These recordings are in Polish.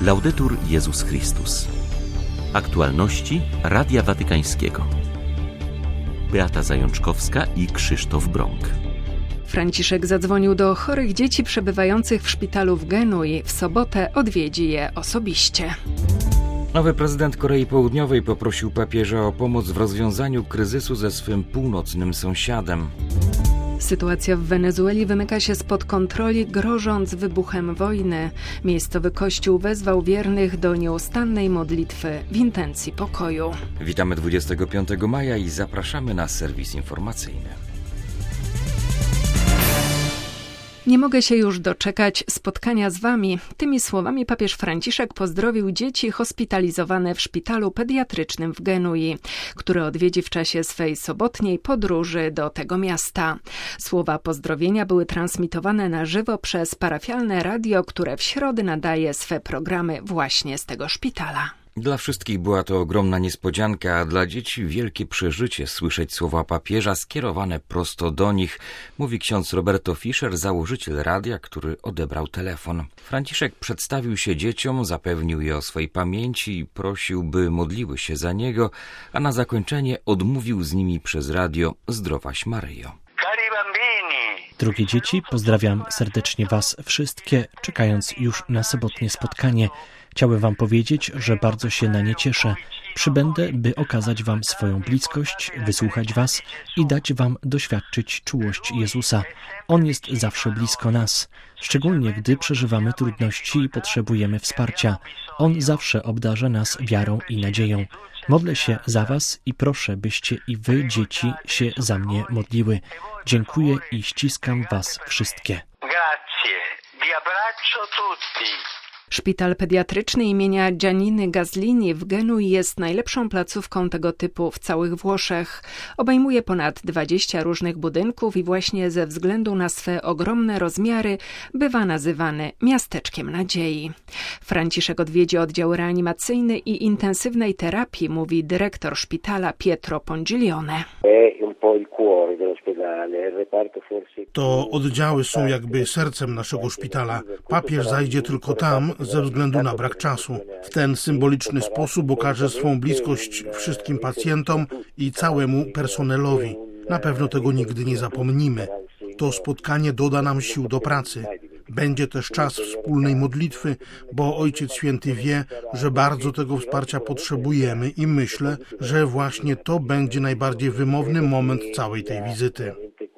Laudetur Jezus Chrystus. Aktualności Radia Watykańskiego. Beata Zajączkowska i Krzysztof Brąk. Franciszek zadzwonił do chorych dzieci przebywających w szpitalu w Genui. W sobotę odwiedzi je osobiście. Nowy prezydent Korei Południowej poprosił papieża o pomoc w rozwiązaniu kryzysu ze swym północnym sąsiadem. Sytuacja w Wenezueli wymyka się spod kontroli, grożąc wybuchem wojny. Miejscowy kościół wezwał wiernych do nieustannej modlitwy w intencji pokoju. Witamy 25 maja i zapraszamy na serwis informacyjny. Nie mogę się już doczekać spotkania z wami. Tymi słowami papież Franciszek pozdrowił dzieci hospitalizowane w szpitalu pediatrycznym w Genui, które odwiedzi w czasie swej sobotniej podróży do tego miasta. Słowa pozdrowienia były transmitowane na żywo przez parafialne radio, które w środę nadaje swe programy właśnie z tego szpitala. Dla wszystkich była to ogromna niespodzianka, a dla dzieci wielkie przeżycie słyszeć słowa papieża skierowane prosto do nich, mówi ksiądz Roberto Fischer, założyciel radia, który odebrał telefon. Franciszek przedstawił się dzieciom, zapewnił je o swej pamięci i prosił, by modliły się za niego, a na zakończenie odmówił z nimi przez radio Zdrowaś Maryjo. Drogie dzieci, pozdrawiam serdecznie Was wszystkie, czekając już na sobotnie spotkanie. Chciałem Wam powiedzieć, że bardzo się na nie cieszę. Przybędę, by okazać Wam swoją bliskość, wysłuchać Was i dać Wam doświadczyć czułość Jezusa. On jest zawsze blisko nas, szczególnie gdy przeżywamy trudności i potrzebujemy wsparcia. On zawsze obdarza nas wiarą i nadzieją. Modlę się za Was i proszę, byście i Wy, dzieci, się za mnie modliły. Dziękuję i ściskam Was wszystkie. Grazie, vi abbraccio tutti. Szpital pediatryczny imienia Gianniny Gaslini w Genui jest najlepszą placówką tego typu w całych Włoszech. Obejmuje ponad 20 różnych budynków i właśnie ze względu na swe ogromne rozmiary bywa nazywany miasteczkiem nadziei. Franciszek odwiedzi oddział reanimacyjny i intensywnej terapii, mówi dyrektor szpitala Pietro Pongiglione. To oddziały są jakby sercem naszego szpitala. Papież zajdzie tylko tam ze względu na brak czasu. W ten symboliczny sposób okaże swą bliskość wszystkim pacjentom i całemu personelowi. Na pewno tego nigdy nie zapomnimy. To spotkanie doda nam sił do pracy. Będzie też czas wspólnej modlitwy, bo Ojciec Święty wie, że bardzo tego wsparcia potrzebujemy i myślę, że właśnie to będzie najbardziej wymowny moment całej tej wizyty.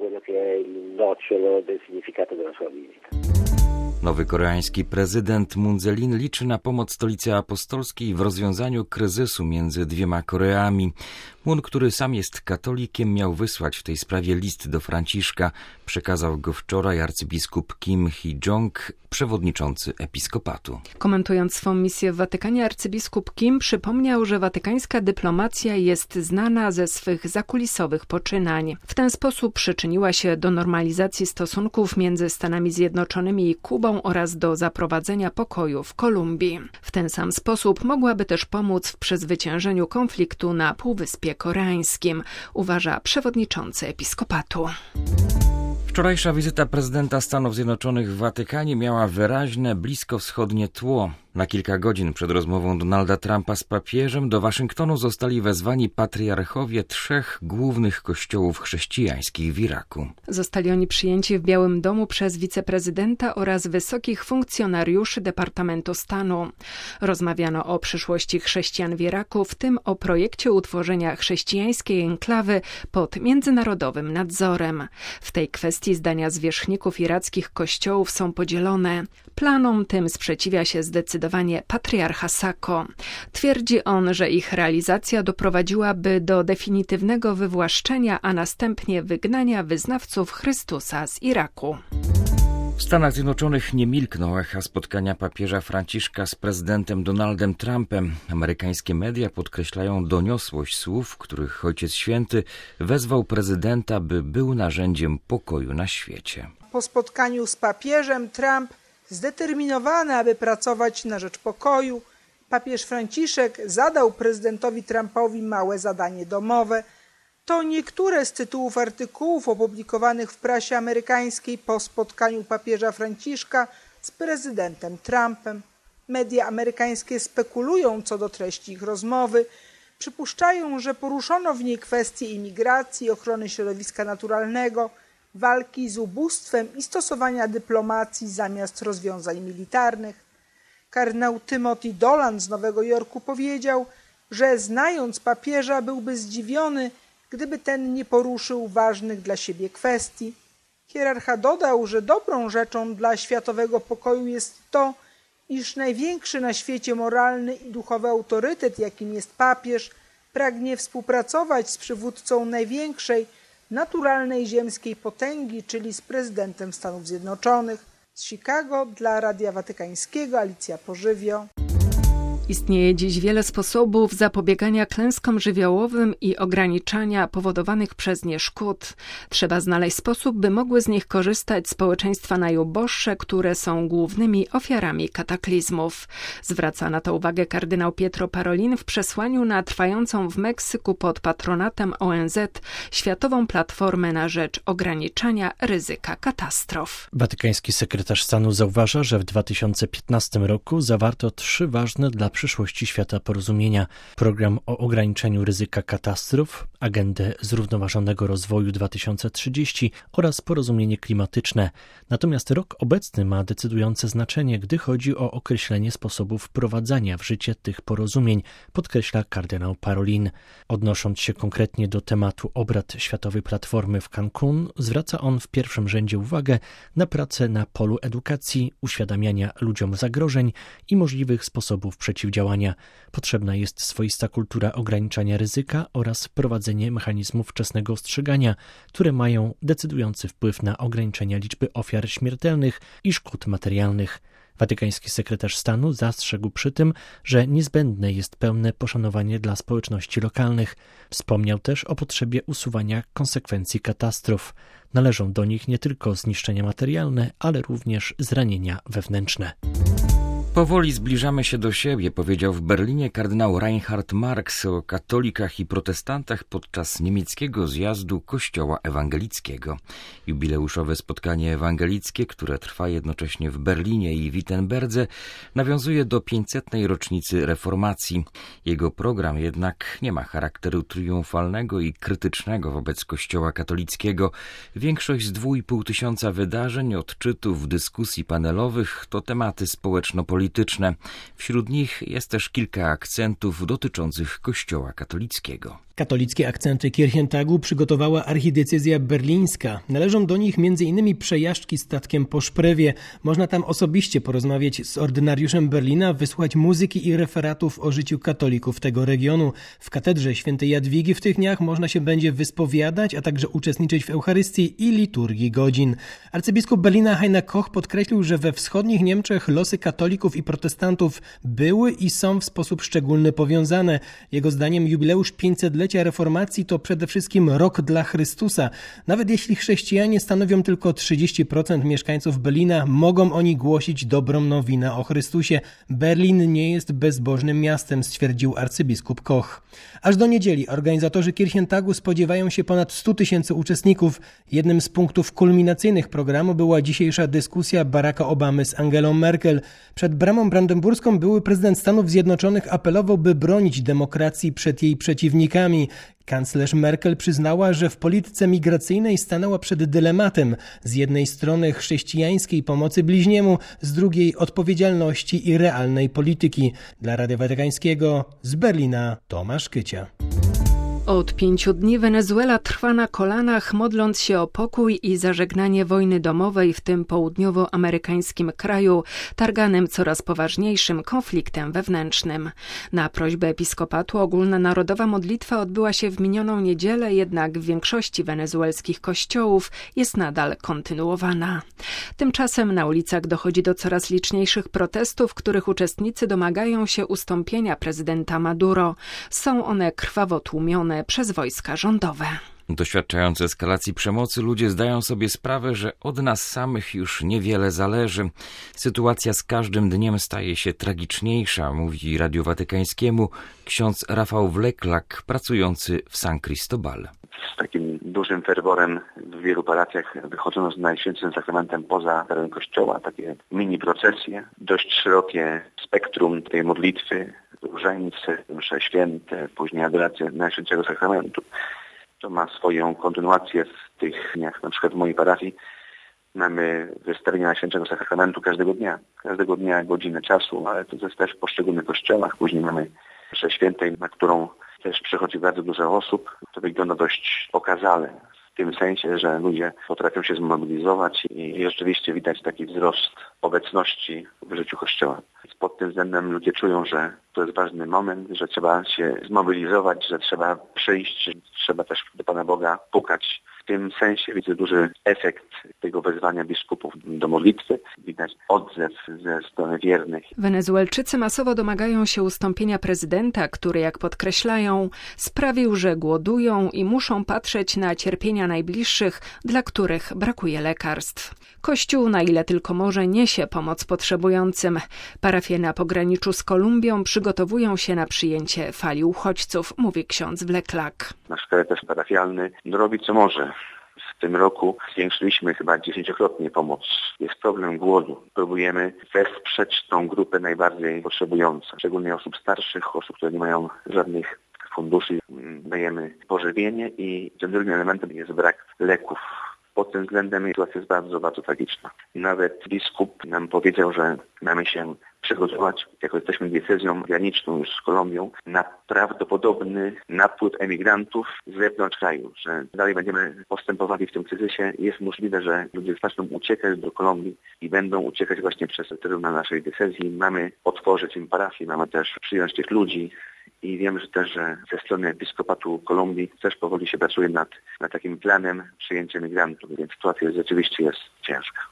Nowy koreański prezydent Moon Jae-in liczy na pomoc Stolicy Apostolskiej w rozwiązaniu kryzysu między dwiema Koreami. Moon, który sam jest katolikiem, miał wysłać w tej sprawie list do Franciszka. Przekazał go wczoraj arcybiskup Kim Hee-jong, przewodniczący episkopatu. Komentując swą misję w Watykanie, arcybiskup Kim przypomniał, że watykańska dyplomacja jest znana ze swych zakulisowych poczynań. W ten sposób przyczyniła się do normalizacji stosunków między Stanami Zjednoczonymi i Kubą oraz do zaprowadzenia pokoju w Kolumbii. W ten sam sposób mogłaby też pomóc w przezwyciężeniu konfliktu na Półwyspie Koreańskim, uważa przewodniczący episkopatu. Wczorajsza wizyta prezydenta Stanów Zjednoczonych w Watykanie miała wyraźne bliskowschodnie tło. Na kilka godzin przed rozmową Donalda Trumpa z papieżem do Waszyngtonu zostali wezwani patriarchowie 3 głównych kościołów chrześcijańskich w Iraku. Zostali oni przyjęci w Białym Domu przez wiceprezydenta oraz wysokich funkcjonariuszy Departamentu Stanu. Rozmawiano o przyszłości chrześcijan w Iraku, w tym o projekcie utworzenia chrześcijańskiej enklawy pod międzynarodowym nadzorem. W tej kwestii zdania zwierzchników irackich kościołów są podzielone. Planom tym sprzeciwia się zdecydowanie patriarcha Sako. Twierdzi on, że ich realizacja doprowadziłaby do definitywnego wywłaszczenia, a następnie wygnania wyznawców Chrystusa z Iraku. W Stanach Zjednoczonych nie milkną echa spotkania papieża Franciszka z prezydentem Donaldem Trumpem. Amerykańskie media podkreślają doniosłość słów, których Ojciec Święty wezwał prezydenta, by był narzędziem pokoju na świecie. Po spotkaniu z papieżem Trump zdeterminowany, aby pracować na rzecz pokoju, papież Franciszek zadał prezydentowi Trumpowi małe zadanie domowe. To niektóre z tytułów artykułów opublikowanych w prasie amerykańskiej po spotkaniu papieża Franciszka z prezydentem Trumpem. Media amerykańskie spekulują co do treści ich rozmowy. Przypuszczają, że poruszono w niej kwestie imigracji, ochrony środowiska naturalnego, walki z ubóstwem i stosowania dyplomacji zamiast rozwiązań militarnych. Kardynał Timothy Dolan z Nowego Jorku powiedział, że znając papieża byłby zdziwiony, gdyby ten nie poruszył ważnych dla siebie kwestii. Hierarcha dodał, że dobrą rzeczą dla światowego pokoju jest to, iż największy na świecie moralny i duchowy autorytet, jakim jest papież, pragnie współpracować z przywódcą największej, naturalnej ziemskiej potęgi, czyli z prezydentem Stanów Zjednoczonych. Z Chicago dla Radia Watykańskiego Alicja Pożywio. Istnieje dziś wiele sposobów zapobiegania klęskom żywiołowym i ograniczania powodowanych przez nie szkód. Trzeba znaleźć sposób, by mogły z nich korzystać społeczeństwa najuboższe, które są głównymi ofiarami kataklizmów. Zwraca na to uwagę kardynał Pietro Parolin w przesłaniu na trwającą w Meksyku pod patronatem ONZ Światową Platformę na rzecz ograniczania ryzyka katastrof. Watykański sekretarz stanu zauważa, że w 2015 roku zawarto 3 ważne dla przyszłości świata porozumienia: program o ograniczeniu ryzyka katastrof, agendę zrównoważonego rozwoju 2030 oraz porozumienie klimatyczne. Natomiast rok obecny ma decydujące znaczenie, gdy chodzi o określenie sposobów wprowadzania w życie tych porozumień, podkreśla kardynał Parolin. Odnosząc się konkretnie do tematu obrad Światowej Platformy w Cancun, zwraca on w pierwszym rzędzie uwagę na pracę na polu edukacji, uświadamiania ludziom zagrożeń i możliwych sposobów przeciwdziałania. Potrzebna jest swoista kultura ograniczania ryzyka oraz wprowadzenie mechanizmów wczesnego ostrzegania, które mają decydujący wpływ na ograniczenie liczby ofiar śmiertelnych i szkód materialnych. Watykański sekretarz stanu zastrzegł przy tym, że niezbędne jest pełne poszanowanie dla społeczności lokalnych. Wspomniał też o potrzebie usuwania konsekwencji katastrof. Należą do nich nie tylko zniszczenia materialne, ale również zranienia wewnętrzne. Powoli zbliżamy się do siebie, powiedział w Berlinie kardynał Reinhard Marx o katolikach i protestantach podczas niemieckiego zjazdu Kościoła Ewangelickiego. Jubileuszowe spotkanie ewangelickie, które trwa jednocześnie w Berlinie i Wittenberdze, nawiązuje do 500. rocznicy reformacji. Jego program jednak nie ma charakteru triumfalnego i krytycznego wobec Kościoła katolickiego. Większość z 2,5 tysiąca wydarzeń, odczytów, dyskusji panelowych to tematy społeczno-polityczne. Wśród nich jest też kilka akcentów dotyczących Kościoła katolickiego. Katolickie akcenty Kirchentagu przygotowała archidiecezja berlińska. Należą do nich m.in. przejażdżki statkiem po Szprewie. Można tam osobiście porozmawiać z ordynariuszem Berlina, wysłuchać muzyki i referatów o życiu katolików tego regionu. W katedrze świętej Jadwigi w tych dniach można się będzie wyspowiadać, a także uczestniczyć w Eucharystii i liturgii godzin. Arcybiskup Berlina Heiner Koch podkreślił, że we wschodnich Niemczech losy katolików i protestantów były i są w sposób szczególny powiązane. Jego zdaniem jubileusz 500-lecia reformacji to przede wszystkim rok dla Chrystusa. Nawet jeśli chrześcijanie stanowią tylko 30% mieszkańców Berlina, mogą oni głosić dobrą nowinę o Chrystusie. Berlin nie jest bezbożnym miastem, stwierdził arcybiskup Koch. Aż do niedzieli organizatorzy Kirchentagu spodziewają się ponad 100 000 uczestników. Jednym z punktów kulminacyjnych programu była dzisiejsza dyskusja Baracka Obamy z Angelą Merkel. Przed bramą brandenburską były prezydent Stanów Zjednoczonych apelował, by bronić demokracji przed jej przeciwnikami. Kanclerz Merkel przyznała, że w polityce migracyjnej stanęła przed dylematem: z jednej strony chrześcijańskiej pomocy bliźniemu, z drugiej odpowiedzialności i realnej polityki. Dla Radia Watykańskiego z Berlina Tomasz Kycia. Od 5 dni Wenezuela trwa na kolanach, modląc się o pokój i zażegnanie wojny domowej w tym południowoamerykańskim kraju, targanym coraz poważniejszym konfliktem wewnętrznym. Na prośbę episkopatu ogólna narodowa modlitwa odbyła się w minioną niedzielę, jednak w większości wenezuelskich kościołów jest nadal kontynuowana. Tymczasem na ulicach dochodzi do coraz liczniejszych protestów, których uczestnicy domagają się ustąpienia prezydenta Maduro. Są one krwawo tłumione przez wojska rządowe. Doświadczając eskalacji przemocy, ludzie zdają sobie sprawę, że od nas samych już niewiele zależy. Sytuacja z każdym dniem staje się tragiczniejsza, mówi Radiu Watykańskiemu ksiądz Rafał Wleklak, pracujący w San Cristobal. Z takim dużym ferworem W wielu paratiach wychodzono z Najświętszym Sakramentem poza teren kościoła, takie mini procesje, dość szerokie spektrum tej modlitwy, różańce, msze święte, później adoracje Najświętszego Sakramentu. To ma swoją kontynuację w tych dniach. Na przykład w mojej parafii mamy wystawienie Najświętszego Sakramentu każdego dnia godzinę czasu, ale to jest też w poszczególnych kościołach. Później mamy mszę świętej, na którą też przychodzi bardzo dużo osób. To wygląda dość okazale, w tym sensie, że ludzie potrafią się zmobilizować i rzeczywiście widać taki wzrost obecności w życiu Kościoła. Pod tym względem ludzie czują, że to jest ważny moment, że trzeba się zmobilizować, że trzeba przyjść, trzeba też do Pana Boga pukać. W tym sensie widzę duży efekt tego wezwania biskupów do modlitwy. Widać odzew ze strony wiernych. Wenezuelczycy masowo domagają się ustąpienia prezydenta, który, jak podkreślają, sprawił, że głodują i muszą patrzeć na cierpienia najbliższych, dla których brakuje lekarstw. Kościół, na ile tylko może, niesie pomoc potrzebującym. Parafie na pograniczu z Kolumbią przygotowują się na przyjęcie fali uchodźców, mówi ksiądz Wleklak. Nasz karitas parafialny robi co może. W tym roku zwiększyliśmy chyba 10-krotnie pomoc. Jest problem głodu. Próbujemy wesprzeć tą grupę najbardziej potrzebującą, szczególnie osób starszych, osób, które nie mają żadnych funduszy. Dajemy pożywienie i tym drugim elementem jest brak leków. Pod tym względem sytuacja jest bardzo, bardzo tragiczna. Nawet biskup nam powiedział, że mamy się przygotować, jako jesteśmy diecezją graniczną już z Kolumbią, na prawdopodobny napływ emigrantów z zewnątrz kraju, że dalej będziemy postępowali w tym kryzysie. Jest możliwe, że ludzie zaczną uciekać do Kolumbii i będą uciekać właśnie przez teren naszej diecezji. Mamy otworzyć im parafię, mamy też przyjąć tych ludzi. I wiem, że też że ze strony Episkopatu Kolumbii też powoli się pracuje nad takim planem przyjęcia migrantów, więc sytuacja rzeczywiście jest ciężka.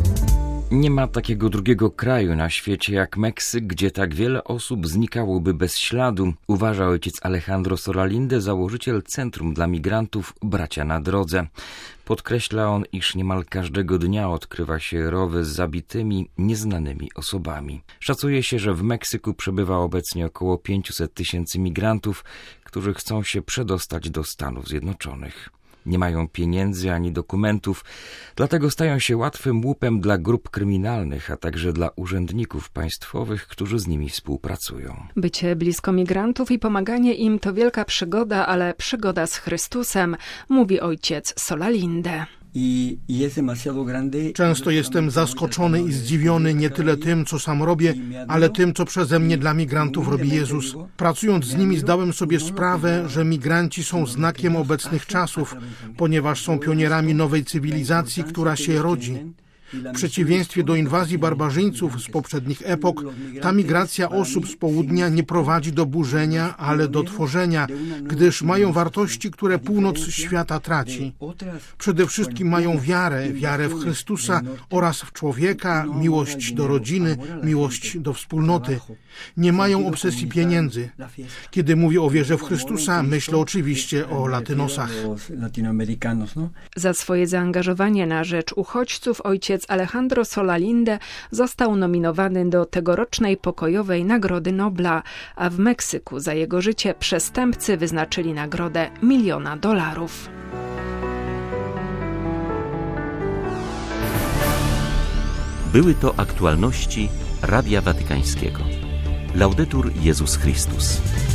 Nie ma takiego drugiego kraju na świecie jak Meksyk, gdzie tak wiele osób znikałoby bez śladu, uważa ojciec Alejandro Solalinde, założyciel Centrum dla Migrantów Bracia na Drodze. Podkreśla on, iż niemal każdego dnia odkrywa się rowy z zabitymi, nieznanymi osobami. Szacuje się, że w Meksyku przebywa obecnie około 500 000 migrantów, którzy chcą się przedostać do Stanów Zjednoczonych. Nie mają pieniędzy ani dokumentów, dlatego stają się łatwym łupem dla grup kryminalnych, a także dla urzędników państwowych, którzy z nimi współpracują. Bycie blisko migrantów i pomaganie im to wielka przygoda, ale przygoda z Chrystusem, mówi ojciec Solalinde. Często jestem zaskoczony i zdziwiony nie tyle tym, co sam robię, ale tym, co przeze mnie dla migrantów robi Jezus. Pracując z nimi zdałem sobie sprawę, że migranci są znakiem obecnych czasów, ponieważ są pionierami nowej cywilizacji, która się rodzi. W przeciwieństwie do inwazji barbarzyńców z poprzednich epok, ta migracja osób z południa nie prowadzi do burzenia, ale do tworzenia, gdyż mają wartości, które północ świata traci. Przede wszystkim mają wiarę w Chrystusa oraz w człowieka, miłość do rodziny, miłość do wspólnoty. Nie mają obsesji pieniędzy. Kiedy mówię o wierze w Chrystusa, myślę oczywiście o latynosach. Za swoje zaangażowanie na rzecz uchodźców ojciec Alejandro Solalinde został nominowany do tegorocznej pokojowej Nagrody Nobla, a w Meksyku za jego życie przestępcy wyznaczyli nagrodę $1 milion. Były to aktualności Radia Watykańskiego. Laudetur Jezus Chrystus.